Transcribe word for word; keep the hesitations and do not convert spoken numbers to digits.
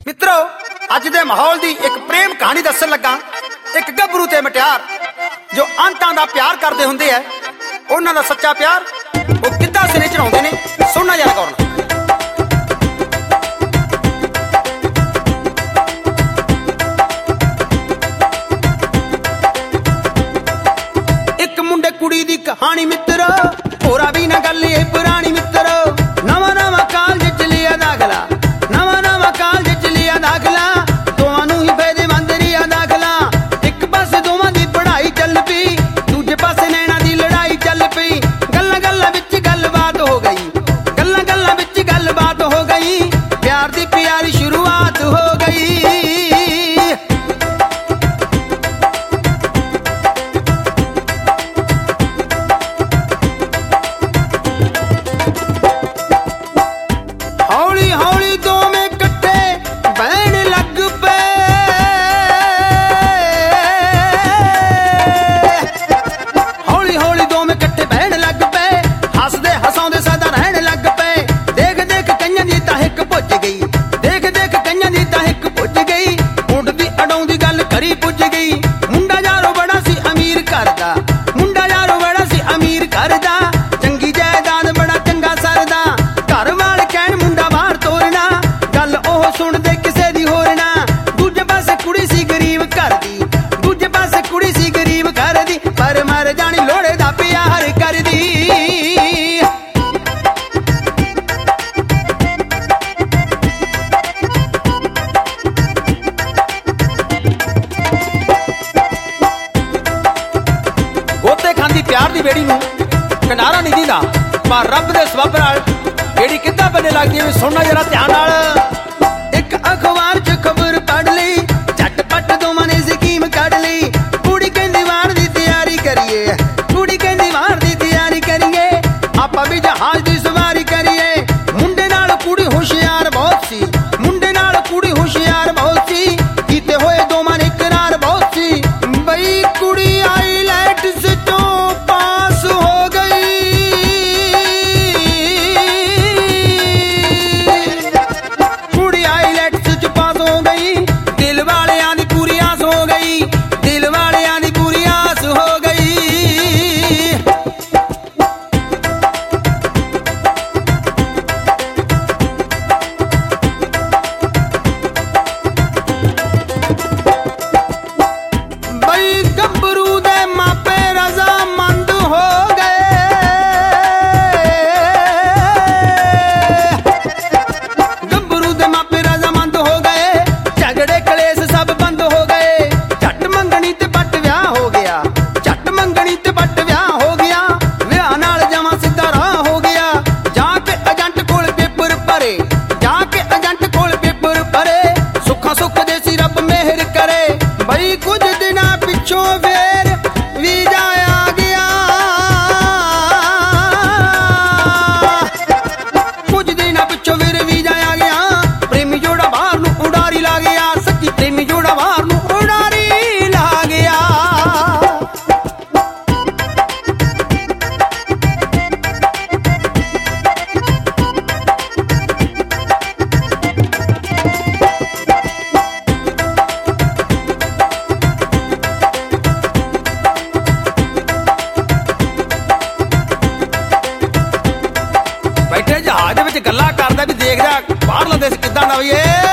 मित्रों अज दे माहौल दी एक प्रेम कहानी दसन लगा। एक गभरू ते मटियार जो अंतां दा प्यार करदे हुंदे है, उन्हां दा सच्चा प्यार वो किद्दां सिरे चढ़ाउंदे ने, सुनना जरा गौर नाल। एक मुंडे कुड़ी दी कहानी मित्रो, होरा भी ना गल ए पुरानी मित्रो। नवा नवा कालज च लिया दाखला, नवा नवा कालज च लिया दाखला, दोवां नूं ही फायदेमंद रिया दाखला। एक पासे दोवां दी पढ़ाई चल पई, दूजे पासे नैना दी लड़ाई चल पई। गल्लां गल्लां विच गलबात हो गई, गल्लां गल्लां विच गलबात हो गई, प्यार दी प्यारी शुरुआत हो गई। हौली हौली दोवें कट्ठे बहन लग पे, हौली हौली दोवें कट्ठे बहन लग पे, हसदे हसाउंदे सदा रहन लग पे। देख देख कईयां दी तां हिक भुज गई, देख देख कईयां दी तां हिक भुज गई, उडदी अडाउंदी गल करी पुज गई। मुंडा यारो बड़ा सी अमीर करदा, मुंडा यारो बड़ा सी अमीर करदा, चंगी जायदाद बड़ा चंगा सरदा। घर वाले कहण मुंडा बाहर तोरना, गल ओह सुणदे किसे दी होर ना। दूजे पासे कुड़ी सी गरीब घर दी, दूजे पासे कुड़ी सी गरीब घर दी, पर मर जानी लोड़े दा प्यार करदी। गोते खांदी प्यार दी बेड़ी नूं किनारा नहीं दींदा, पर रब दे सबब नाल बेड़ी किद्दां बने लगदी है, सुनना जरा ध्यान नाल। एक अखबार च खबर पढ़ लई, झटपट दोवां ने स्कीम कढ लई। कुड़ी कहंदी वार दी तैयारी करिए, कुड़ी कहंदी वार दी तैयारी करिए, आपां भी जहाज दी सवारी करिए। मुंडे नाल कुड़ी होशियार बहुत सी, मुंडे नाल कुड़ी होशियार बहुत सी, कीते होए दोवां ने करार बहुत सी। बई कुड़ी आईलैट्स चों पास हो गई, कुड़ी आईलैट्स च पास हो गई, दिल वालियां दी पूरी आस हो गई, दिल वालियां दी पूरी आस हो गई। बई गभरू दे मापे रजामंद हो गए, गभरू दे मापे रजामंद हो गए, झगड़े कलेस सब बंद हो गए। झट मंगनी ते पट विआह हो गया, झट मंगनी ते पट विआह हो गया, विआह नाल जमां सिद्धा राह हो गया। जाके एजेंट कोल पेपर भरे, जाके एजेंट कोल पेपर भरे, सुखा सुख दे सी रब मेहर करे। बई कुछ दिनां पिछों फेर वीजा आ गया, कुछ दिनां पिछों फेर वीजा आ गया, प्रेमी जोड़ा बाहर नूं उडारी ला गया, सच्ची प्रेमी जोड़ा बाहर नूं उडारी ला गया। बैठे जहाज विच गल्लां करदा भी देखदा बाहरला देश किद्दां दा वी।